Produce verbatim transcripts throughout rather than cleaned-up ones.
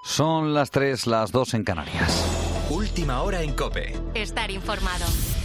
Son las tres, las dos en Canarias. Última hora en COPE. Estar informado.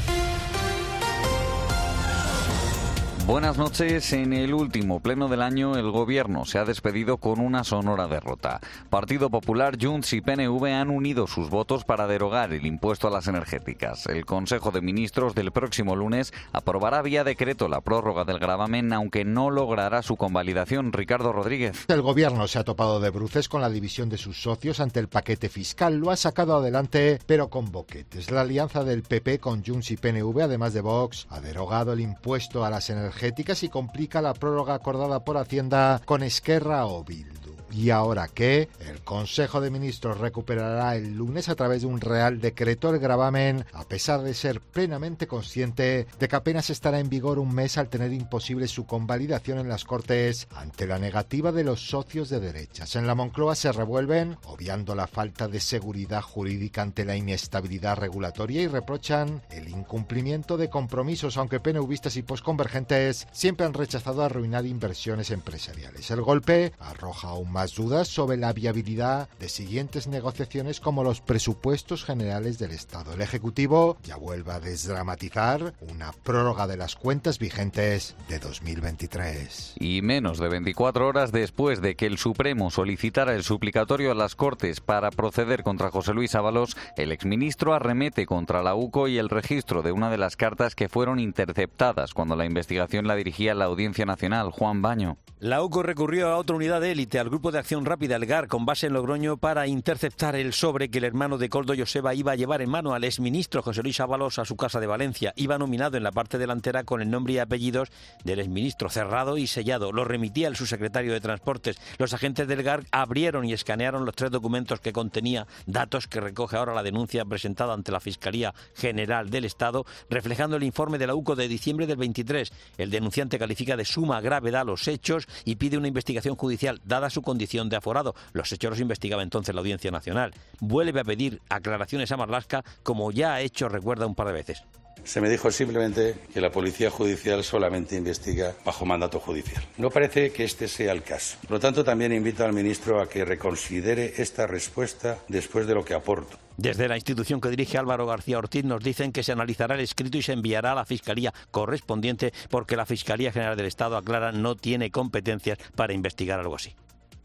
Buenas noches. En el último pleno del año, el Gobierno se ha despedido con una sonora derrota. Partido Popular, Junts y P N V han unido sus votos para derogar el impuesto a las energéticas. El Consejo de Ministros del próximo lunes aprobará vía decreto la prórroga del gravamen, aunque no logrará su convalidación. Ricardo Rodríguez. El Gobierno se ha topado de bruces con la división de sus socios ante el paquete fiscal. Lo ha sacado adelante, pero con boquetes. La alianza del P P con Junts y P N V, además de Vox, ha derogado el impuesto a las energéticas y complica la prórroga acordada por Hacienda con Esquerra o Bildu. ¿Y ahora qué? El Consejo de Ministros recuperará el lunes a través de un real decreto el gravamen, a pesar de ser plenamente consciente de que apenas estará en vigor un mes al tener imposible su convalidación en las Cortes ante la negativa de los socios de derechas. En la Moncloa se revuelven, obviando la falta de seguridad jurídica ante la inestabilidad regulatoria, y reprochan el incumplimiento de compromisos, aunque PNVistas y posconvergentes siempre han rechazado arruinar inversiones empresariales. El golpe arroja aún más dudas sobre la viabilidad de siguientes negociaciones como los presupuestos generales del Estado. El Ejecutivo ya vuelve a desdramatizar una prórroga de las cuentas vigentes de dos mil veintitrés. Y menos de veinticuatro horas después de que el Supremo solicitara el suplicatorio a las Cortes para proceder contra José Luis Ábalos, el exministro arremete contra la U C O y el registro de una de las cartas que fueron interceptadas cuando la investigación la dirigía la Audiencia Nacional. Juan Baño. La U C O recurrió a otra unidad de élite, al Grupo de Acción Rápida, el G A R, con base en Logroño, para interceptar el sobre que el hermano de Koldo Joseba iba a llevar en mano al exministro José Luis Ábalos a su casa de Valencia. Iba nominado en la parte delantera con el nombre y apellidos del exministro, cerrado y sellado. Lo remitía el subsecretario de Transportes. Los agentes del G A R abrieron y escanearon los tres documentos que contenía datos que recoge ahora la denuncia presentada ante la Fiscalía General del Estado, reflejando el informe de la U C O de diciembre del veintitrés. El denunciante califica de suma gravedad los hechos y pide una investigación judicial, dada su condición de aforado. Los hechos los investigaba entonces la Audiencia Nacional. Vuelve a pedir aclaraciones a Marlaska, como ya ha hecho, recuerda, un par de veces. Se me dijo simplemente que la Policía Judicial solamente investiga bajo mandato judicial. No parece que este sea el caso. Por lo tanto, también invito al ministro a que reconsidere esta respuesta después de lo que aporto. Desde la institución que dirige Álvaro García Ortiz nos dicen que se analizará el escrito y se enviará a la Fiscalía correspondiente, porque la Fiscalía General del Estado, aclara, no tiene competencias para investigar algo así.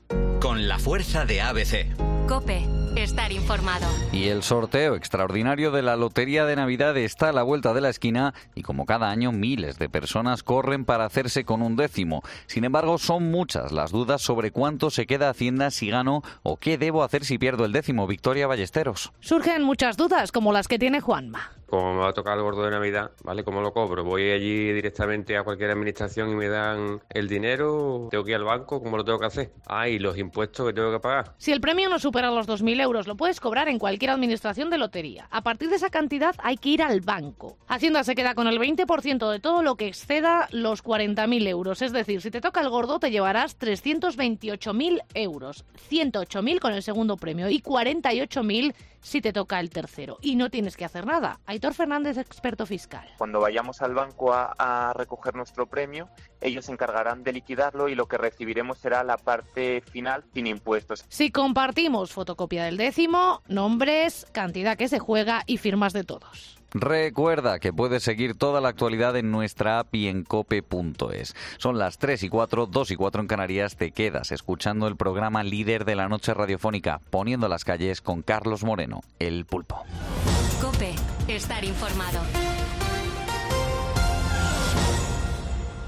Con la fuerza de A B C. COPE. Estar informado. Y el sorteo extraordinario de la Lotería de Navidad está a la vuelta de la esquina y, como cada año, miles de personas corren para hacerse con un décimo. Sin embargo, son muchas las dudas sobre cuánto se queda Hacienda si gano o qué debo hacer si pierdo el décimo. Victoria Ballesteros. Surgen muchas dudas, como las que tiene Juanma. Como me va a tocar el gordo de Navidad, ¿vale? ¿Cómo lo cobro? ¿Voy allí directamente a cualquier administración y me dan el dinero? ¿Tengo que ir al banco? ¿Cómo lo tengo que hacer? Ah, y los impuestos que tengo que pagar. Si el premio no supera los dos mil euros, lo puedes cobrar en cualquier administración de lotería. A partir de esa cantidad hay que ir al banco. Hacienda se queda con el veinte por ciento de todo lo que exceda los cuarenta mil euros. Es decir, si te toca el gordo, te llevarás trescientos veintiocho mil euros. ciento ocho mil con el segundo premio y cuarenta y ocho mil si te toca el tercero. Y no tienes que hacer nada. Aitor Fernández, experto fiscal. Cuando vayamos al banco a, a recoger nuestro premio, ellos se encargarán de liquidarlo y lo que recibiremos será la parte final sin impuestos. Si compartimos fotocopia del décimo, nombres, cantidad que se juega y firmas de todos. Recuerda que puedes seguir toda la actualidad en nuestra app y en cope punto es. Son las tres y cuatro, dos y cuatro en Canarias. Te quedas escuchando el programa líder de la noche radiofónica, Poniendo las calles, con Carlos Moreno, El Pulpo. COPE. Estar informado.